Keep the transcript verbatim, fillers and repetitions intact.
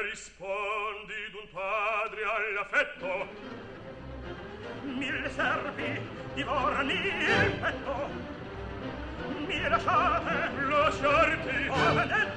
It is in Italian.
rispondi d'un padre all'affetto. Mille serpi divorano il petto. Mi lasciate lasciarti, oh, vedete